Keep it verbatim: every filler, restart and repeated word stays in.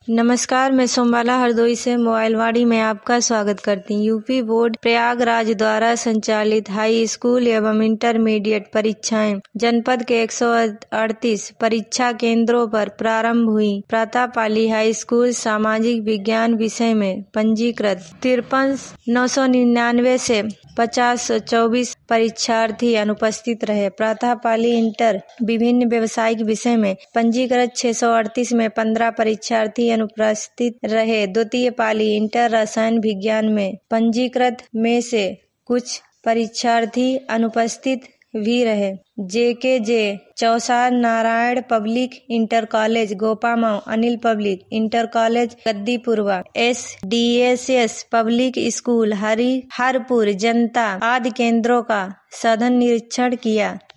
नमस्कार, मैं सोमबाला हरदोई से मोबाइलवाड़ी में आपका स्वागत करती हूँ। यूपी बोर्ड प्रयागराज द्वारा संचालित हाई स्कूल एवं इंटरमीडिएट परीक्षाएं जनपद के एक सौ अड़तीस परीक्षा केंद्रों पर प्रारंभ हुई। प्रातःपाली हाई स्कूल सामाजिक विज्ञान विषय में पंजीकृत तिरपन नौ सौ निन्यानवे से पचास चौबीस परीक्षार्थी अनुपस्थित रहे। प्रातःपाली इंटर विभिन्न व्यवसायिक विषय में पंजीकृत छह सौ अड़तीस में पंद्रह परीक्षार्थी अनुपस्थित रहे। द्वितीय पाली इंटर रसायन विज्ञान में पंजीकृत में से कुछ परीक्षार्थी अनुपस्थित भी रहे। J K J Chausa Narayan public inter college Gopamau, Anil public inter college Gaddipurwa, S D S S public school Hariharpur जनता आदि केंद्रों का सघन निरीक्षण किया।